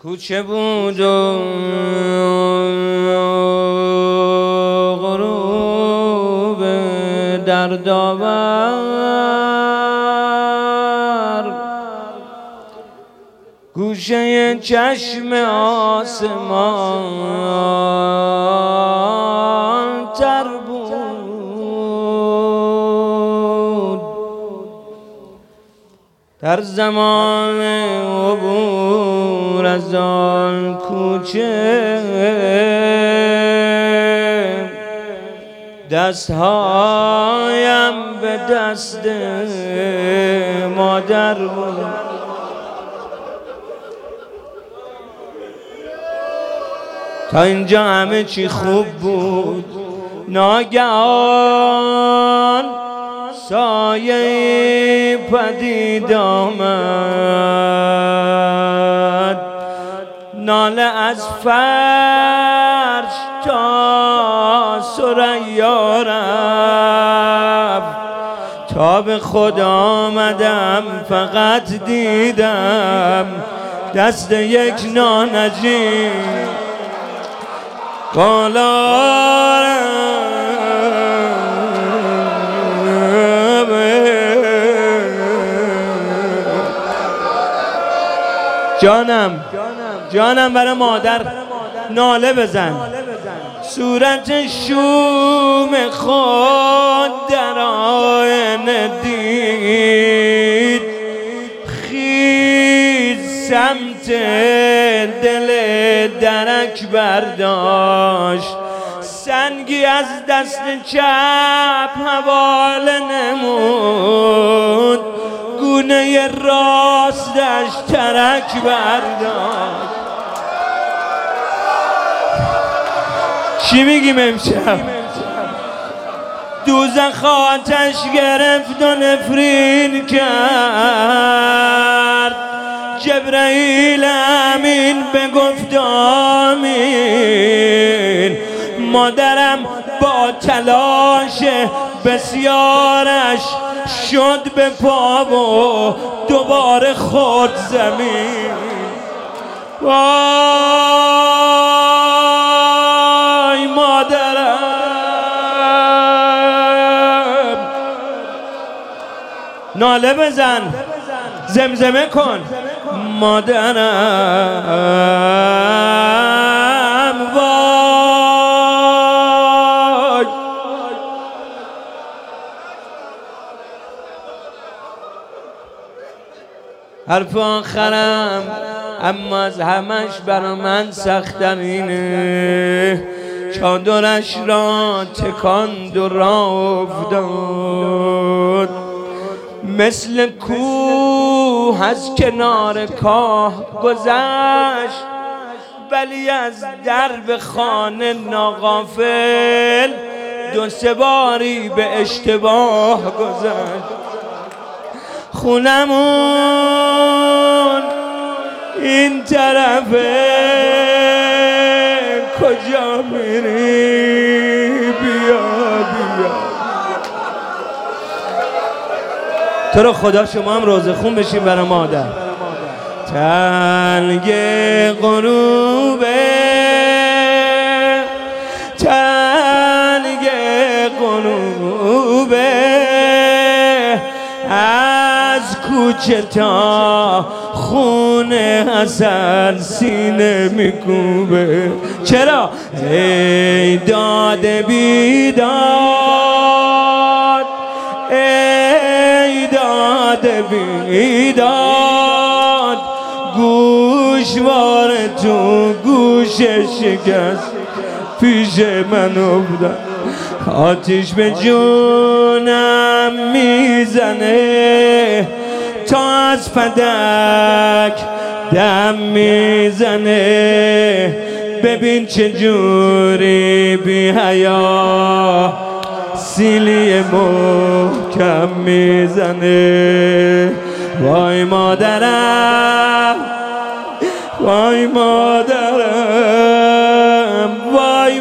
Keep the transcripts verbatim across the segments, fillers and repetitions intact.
کوچه بود و غروب دردآور، گوشه چشم آسمان تر بود. در زمان عبور از آن کوچه دستهایم به دست مادر بود. تا اینجا همه چی خوب بود، ناگهان سایه پدید آمد. ناله از فرش تا ثریا رفت. تا به خود آمدم فقط دیدم دست یک نانجی بالا. جانم جانم برای مادر ناله بزن. صورت شوم خود در آینه دید، خیز سمت دل درک برداشت. سنگی از دست چپ حواله نمود، گونه راستش ترک برداشت. چی میگیم امشب؟ دوزخ آتش گرفت و نفرین کرد. جبرائیل امین بگفت آمین. مادرم با تلاش بسیارش شد به پا و دوباره خورد زمین. وای مادرم، ناله بزن، زمزمه کن. مادرم وای. حرف آخرم اما از همش برا من سخت‌ترینه. چادرش را تکاند و راه افتاد. مثل کوه از کنار کاه گذشت، ولی از درب خانه ناغافل دو سه باری به اشتباه گذشت. خونمون این طرفه، کجا میری؟ بیا بیا. تو رو خدا شما هم روزه خون بشین برای مادر. تلگ غروبه، تلگ غروبه، از کوچه تا خونه حسن سینه میکوبه. چرا؟ ای داد بیداد، ای داد بیداد، گوشوار تو گوش شکست پیش من افتاد. آتیش به جونم میزنه، تا از فدک دم میزنه. ببین چجوری بی حیا سیلی محکم میزنه. وای مادرم، وای مادرم، وای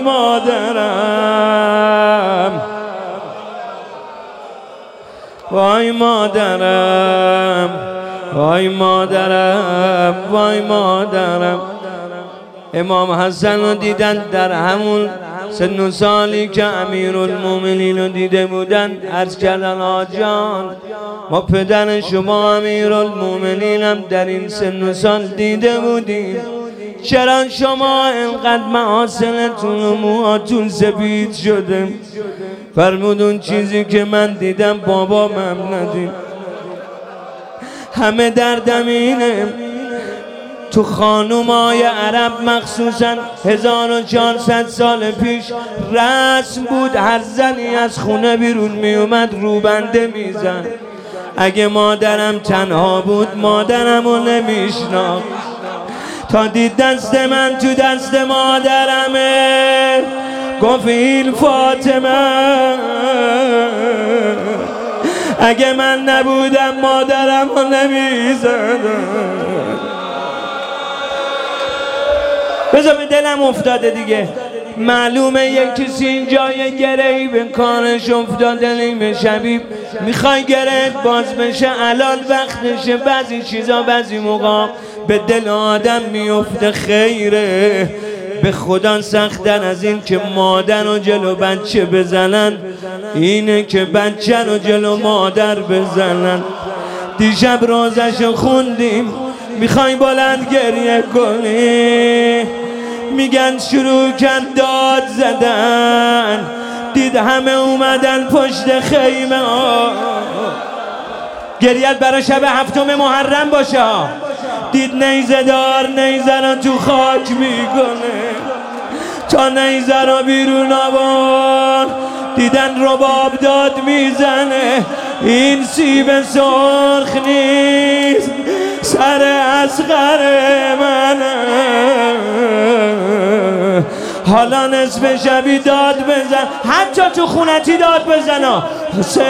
مادرم، وای مادرم. وای مادرم وای مادرم. امام حسن رو دیدن در همون سن و سالی که امیرالمومنین رو دیده بودن، عرض کردن آجان ما پدر شما امیرالمومنین هم در این سن و سال دیده بودیم، چرا شما اینقدر محاسنتون و موهاتون سفید شده؟ فرمود اون چیزی که من دیدم بابام هم ندید. همه دردم اینه تو خانومای عرب مخصوصا هزار و چهارصد سال پیش رسم بود هر زنی از خونه بیرون می اومد روبنده میزن. اگه مادرم تنها بود مادرمو نمیشناخت، تا دید دست من تو دست مادرمه گفت این فاطمه، اگه من نبودم مادرمو نمیزدم. بذار به دلم افتاده دیگه، معلومه یک کسی اینجا یه گرهی به کارش افتاده نیمه شبیب میخوای گرهت باز بشه، الان وقتشه. بعضی چیزا بعضی موقع به دل آدم میفته خیره، به خدا سختن از این که مادر و جلو بچه بزنن اینه که بچه رو جلو مادر بزنن. دیشب روزش خوندیم، میخوای بلند گریه کنی، میگن شروع کن داد زدن، دید همه اومدن پشت خیمه ها. گریت برای شب هفتم محرم باشه، دید نیزه دار نیزه رو تو خاک میکنه، تا نیزه رو بیرون آورد دیدن رباب داد میزنه. این سیب سرخ نیست سر اصغر منه، حالا نصف شبی داد بزن، حتی تو خونتی داد بزن. حسین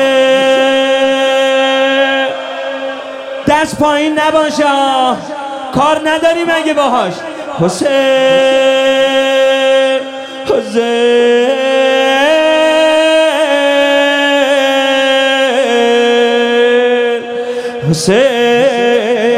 دست پایین نباشه، کار نداری مگه باهاش. حسین حسین حسین